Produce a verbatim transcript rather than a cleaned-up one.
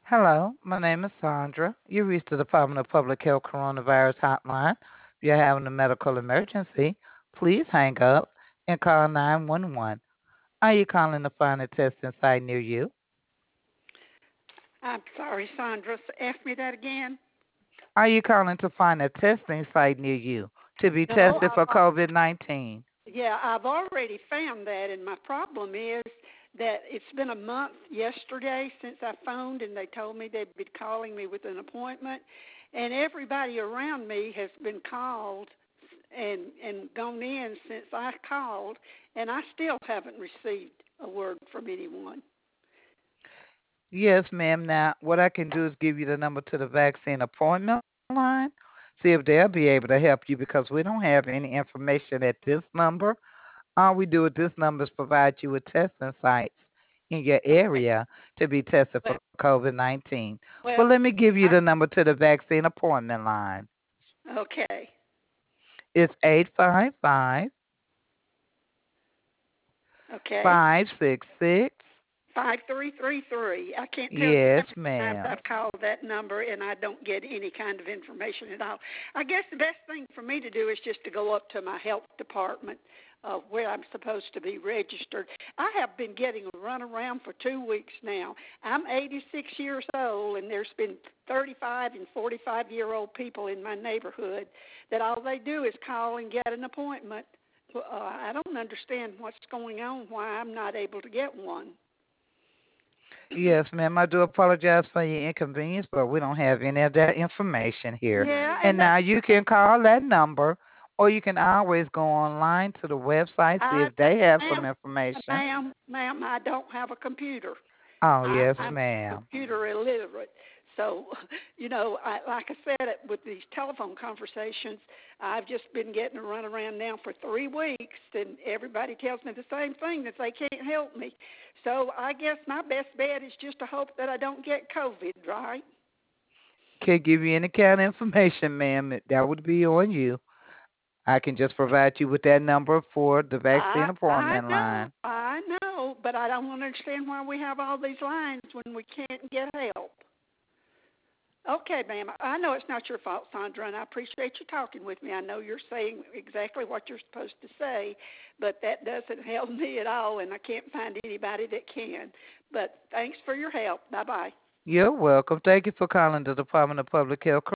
Hello, my name is Sandra. You reached the Department of Public Health Coronavirus Hotline. If you're having a medical emergency, please hang up and call nine one one. Are you calling to find a testing site near you? I'm sorry, Sandra. Ask me that again. Are you calling to find a testing site near you to be No, tested for I've, COVID nineteen? yeah, I've already found that, and my problem is that it's been a month yesterday since I phoned, and they told me they'd be calling me with an appointment, and everybody around me has been called and and gone in since I called, and I still haven't received a word from anyone. Yes, ma'am. Now, what I can do is give you the number to the vaccine appointment line. See if they'll be able to help you because we don't have any information at this number. All we do with this number is provide you with testing sites in your Okay. area to be tested Well, for COVID nineteen. well, But let me give you I, the number to the vaccine appointment line. okay, It's eight five five, okay. five six six. Five three three three. I can't tell you how Yes, many times ma'am. I've called that number and I don't get any kind of information at all. I guess the best thing for me to do is just to go up to my health department, uh, where I'm supposed to be registered. I have been getting a runaround for two weeks now. I'm eighty-six years old, and there's been thirty-five and forty-five year old people in my neighborhood that all they do is call and get an appointment. Uh, I don't understand what's going on, why I'm not able to get one. Yes, ma'am. I do apologize for your inconvenience, but we don't have any of that information here. Yeah, And and that now you can call that number, or you can always go online to the website, see I, if they have some ma'am, information. ma'am, ma'am, I don't have a computer. Oh, I, yes, I'm ma'am. computer illiterate. So, you know, I, like I said, with these telephone conversations, I've just been getting a runaround now for three weeks, and everybody tells me the same thing, that they can't help me. So I guess my best bet is just to hope that I don't get COVID, right? Can't give you any kind of information, ma'am. That would be on you. I can just provide you with that number for the I vaccine I appointment know, line. I know, but I don't understand why we have all these lines when we can't get help. Okay, ma'am. I know it's not your fault, Sandra, and I appreciate you talking with me. I know you're saying exactly what you're supposed to say, but that doesn't help me at all, and I can't find anybody that can. But thanks for your help. Bye bye. You're welcome. Thank you for calling the Department of Public Health